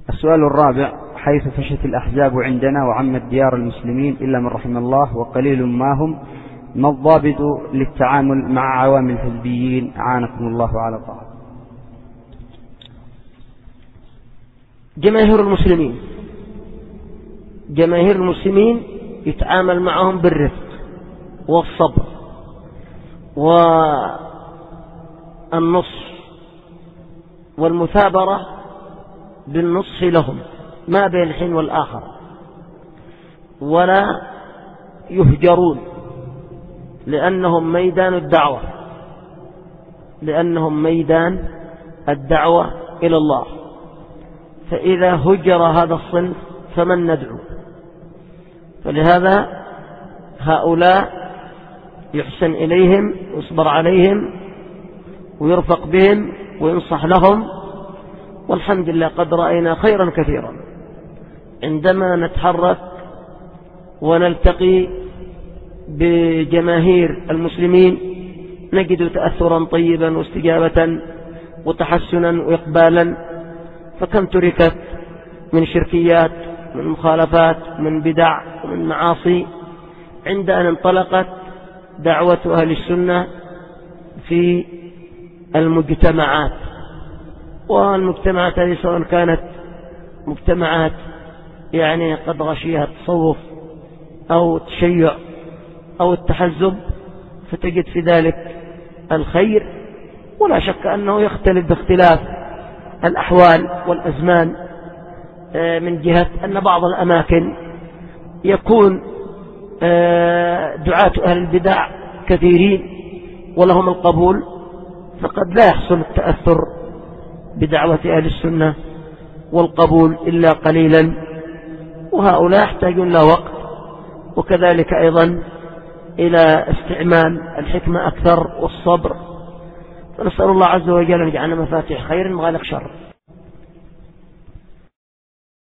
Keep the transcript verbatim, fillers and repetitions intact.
السؤال الرابع: حيث فشت الأحزاب عندنا وعمت ديار المسلمين إلا من رحم الله وقليل ما هم، ما الضابط للتعامل مع عوامل الحزبيين؟ أعانكم الله على طاعة. جماهير المسلمين جماهير المسلمين يتعامل معهم بالرفق والصبر والنصح والمثابرة بالنصح لهم ما بين الحين والآخر، ولا يهجرون لأنهم ميدان الدعوة لأنهم ميدان الدعوة إلى الله. فإذا هجر هذا الصنف فمن ندعو؟ فلهذا هؤلاء يحسن إليهم ويصبر عليهم ويرفق بهم وينصح لهم، والحمد لله قد رأينا خيرا كثيرا عندما نتحرك ونلتقي بجماهير المسلمين، نجد تأثرا طيبا واستجابة وتحسنا وإقبالا. فكم تركت من شركيات، من مخالفات، من بدع ومن معاصي عند أن انطلقت دعوة أهل السنة في المجتمعات. والمجتمعات هذه سواء كانت مجتمعات يعني قد غشيها التصوف أو التشيع أو التحزب، فتجد في ذلك الخير، ولا شك أنه يختلف باختلاف الأحوال والأزمان، من جهة أن بعض الأماكن يكون دعاة أهل البدع كثيرين ولهم القبول، فقد لا يحصل التأثر بدعوة أهل السنة والقبول إلا قليلا، وهؤلاء يحتاجون له وقت، وكذلك أيضا إلى استعمال الحكمة أكثر والصبر. فنسأل الله عز وجل أن يجعلنا مفاتيح خير مغالق شر.